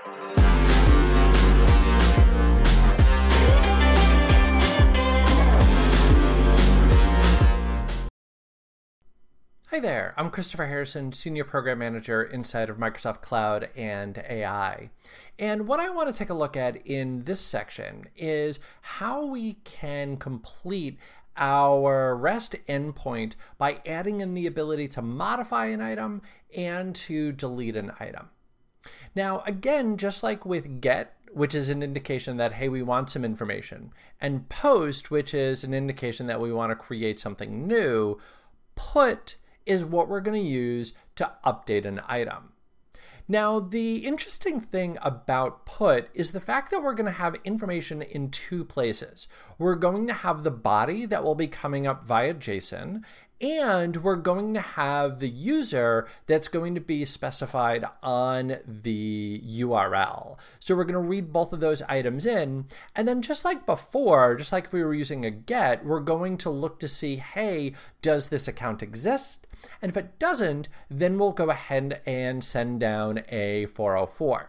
Hi there, I'm Christopher Harrison, Senior Program Manager inside of Microsoft Cloud and AI. And what I want to take a look at in this section is how we can complete our REST endpoint by adding in the ability to modify an item and to delete an item. Now, again, just like with GET, which is an indication that, hey, we want some information, and POST, which is an indication that we want to create something new, PUT is what we're going to use to update an item. Now, the interesting thing about PUT is the fact that we're going to have information in two places. We're going to have the body that will be coming up via JSON, and we're going to have the user that's going to be specified on the URL. So we're going to read both of those items in, and then just like before, just like if we were using a GET, we're going to look to see, hey, does this account exist? And if it doesn't, then we'll go ahead and send down a 404.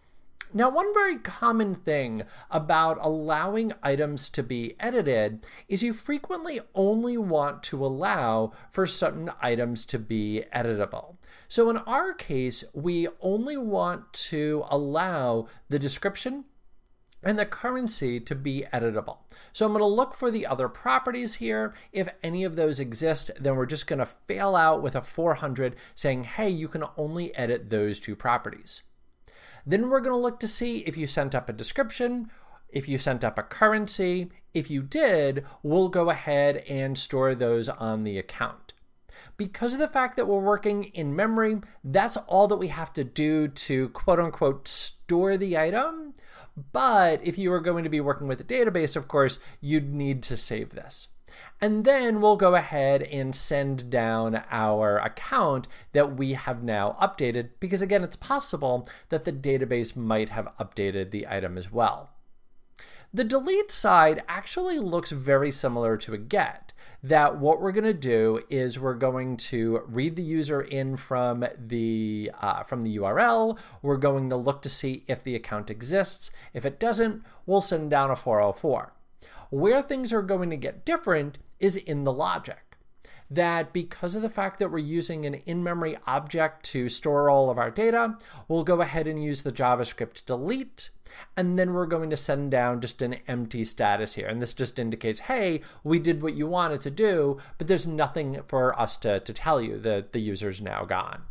Now, one very common thing about allowing items to be edited is you frequently only want to allow for certain items to be editable. So in our case, we only want to allow the description and the currency to be editable. So I'm going to look for the other properties here. If any of those exist, then we're just going to fail out with a 400 saying, hey, you can only edit those two properties. Then we're going to look to see if you sent up a description, if you sent up a currency. If you did, we'll go ahead and store those on the account. Because of the fact that we're working in memory, that's all that we have to do to quote unquote store the item. But if you are going to be working with a database, of course, you'd need to save this. And then we'll go ahead and send down our account that we have now updated, because again, it's possible that the database might have updated the item as well. The delete side actually looks very similar to a GET, that what we're going to do is we're going to read the user in from the URL. We're going to look to see if the account exists. If it doesn't, we'll send down a 404. Where things are going to get different is in the logic. That because of the fact that we're using an in-memory object to store all of our data, we'll go ahead and use the JavaScript delete, and then we're going to send down just an empty status here. And this just indicates, hey, we did what you wanted to do, but there's nothing for us to tell you that the user's now gone.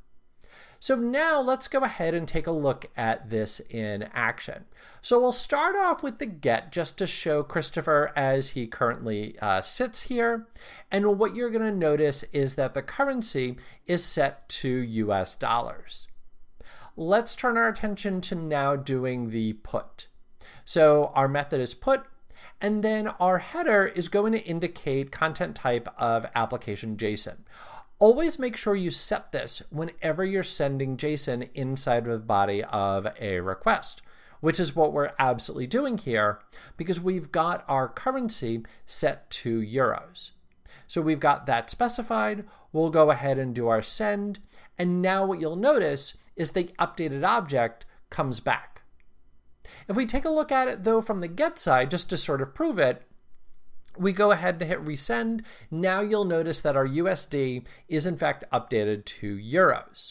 So now let's go ahead and take a look at this in action. So we'll start off with the GET just to show Christopher as he currently sits here. And what you're going to notice is that the currency is set to US dollars. Let's turn our attention to now doing the PUT. So our method is PUT, and then our header is going to indicate content type of application JSON. Always make sure you set this whenever you're sending JSON inside of the body of a request, which is what we're absolutely doing here because we've got our currency set to euros. So we've got that specified. We'll go ahead and do our send. And now what you'll notice is the updated object comes back. If we take a look at it though from the GET side, just to sort of prove it, we go ahead and hit resend. Now you'll notice that our USD is in fact updated to euros.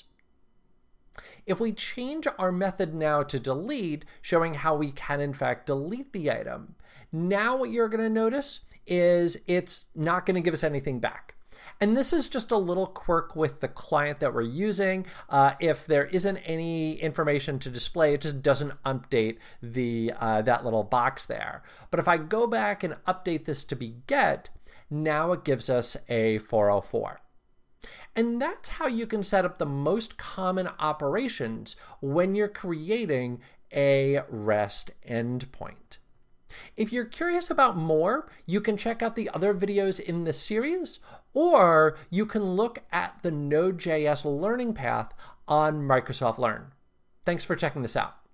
If we change our method now to delete, showing how we can in fact delete the item, now what you're going to notice is it's not going to give us anything back. And this is just a little quirk with the client that we're using. If there isn't any information to display, it just doesn't update the that little box there. But if I go back and update this to be GET, now it gives us a 404. And that's how you can set up the most common operations when you're creating a REST endpoint. If you're curious about more, you can check out the other videos in this series, or you can look at the Node.js learning path on Microsoft Learn. Thanks for checking this out.